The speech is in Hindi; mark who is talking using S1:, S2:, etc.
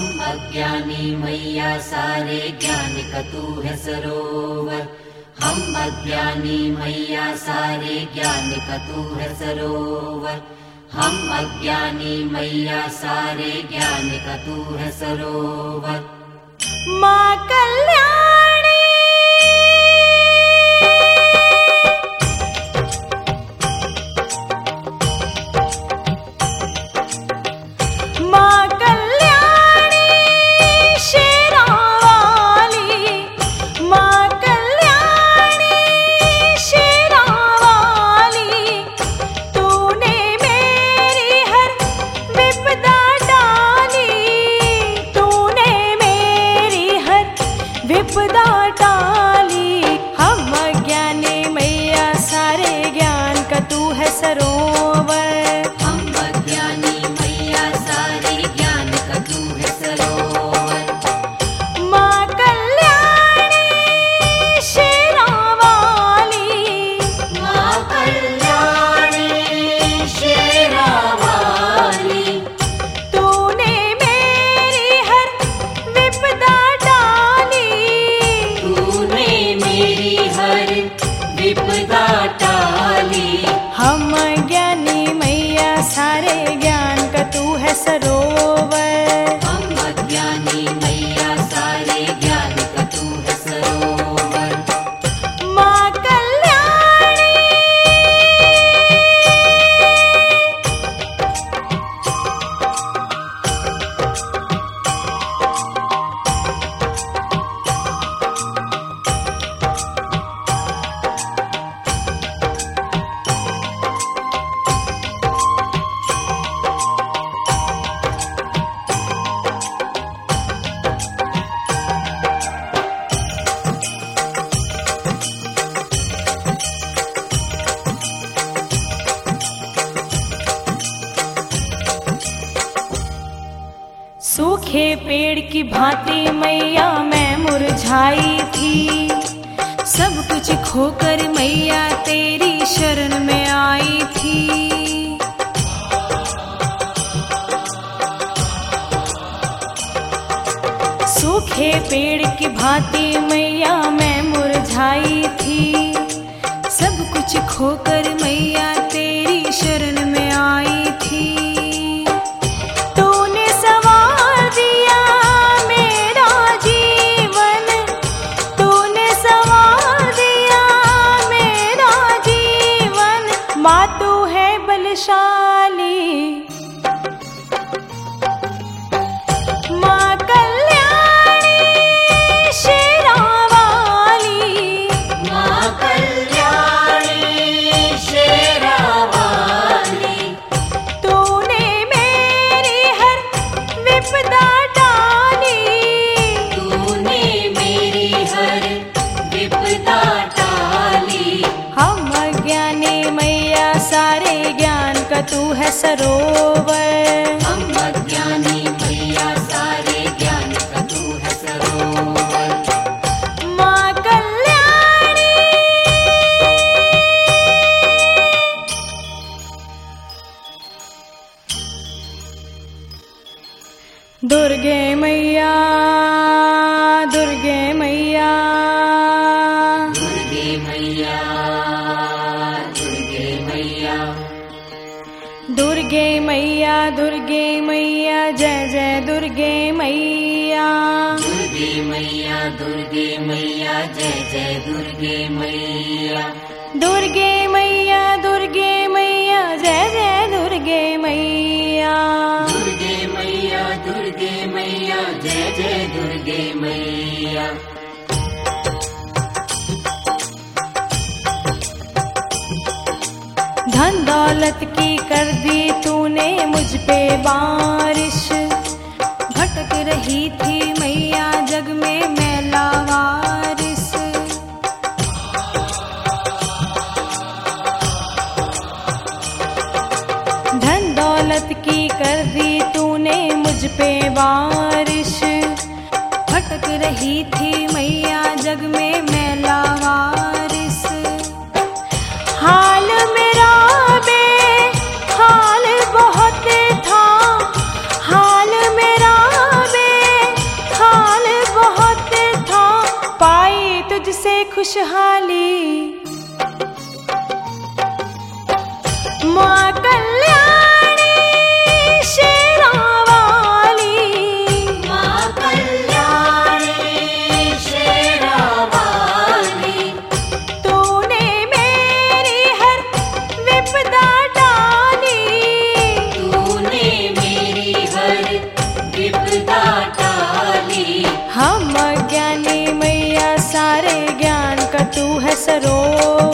S1: हम अज्ञानी मैया सारे ज्ञान का तू है सरोवर। हम अज्ञानी मैया सारे ज्ञान का तू है सरोवर। हम अज्ञानी मैया सारे ज्ञान का तू है सरोवर।
S2: माँ कल्याणी माँ कल्याणी शेरा वाली, माँ कल्याणी शेरा वाली, तूने मेरी हर विपदा टाली, तूने मेरी हर विपदा टाली। हम अज्ञानी मैया सारे ज्ञान का तू है सरोवर।
S1: हम अज्ञानी मैया सारे ज्ञान का तू है सरोवर।
S2: माँ कल्याणी शेरा वाली,
S1: माँ कल्याणी शेरा वाली,
S2: तूने मेरी हर विपदा टाली,
S1: तूने मेरी हर विपदा टाली।
S2: हम ज्ञानी मैया सारे ज्ञान का तू है सरोवर।
S1: हम अज्ञानी मैया सारे ज्ञान का तू है सरोवर।
S2: माँ कल्याणी सूखे पेड़ की भांति मैया मैं मुरझाई थी, सब कुछ खोकर मैया तेरी शरण में आई थी। सूखे पेड़ की भांति मैया मैं मुरझाई थी, सब कुछ खोकर मैया तेरी शरण में आई थी। तूने संवार दिया मेरा जीवन, तूने संवार दिया मेरा जीवन। माँ तू है बलशाली, माँ कल्याणी शेरा वाली,
S1: माँ कल्याणी शेरा वाली,
S2: तूने मेरी हर विपदा टाली,
S1: तूने मेरी हर विपदा टाली।
S2: हम अज्ञानी मैया सारे ज्ञान का तू है सरोवर।
S1: हम अज्ञानी मैया सारे ज्ञान का तू है सरोवर।
S2: माँ कल्याणी दुर्गे मैया, दुर्गे मैया,
S1: दुर्गे मैया, दुर्गे मैया,
S2: दुर्गे मैया, दुर्गे मैया, जय जय दुर्गे मैया।
S1: दुर्गे मैया, दुर्गे मैया, जय जय दुर्गे मैया।
S2: दुर्गे मैया, दुर्गे मैया, जय जय दुर्गे मैया।
S1: दुर्गे मैया, दुर्गे मैया, जय जय दुर्गे मैया।
S2: धन दौलत की कर दी तूने मुझ पे बारिश, भटक रही थी मैया जग में मैं लावारिस। धन दौलत की कर दी तूने मुझ पे बारिश, भटक रही थी मैया जग में मैं लावारिस। हाल मेरा बेहाल बहुत था, हाल मेरा खुशहाली। माँ कल्याणी शेरों वाली,
S1: माँ कल्याणी शेरों वाली,
S2: तूने मेरी हर विपदा टाली।
S1: तूने मेरी हर विपदा टाली।
S2: हम अज्ञानी मैया सारे ज्ञान का तू है सरोवर।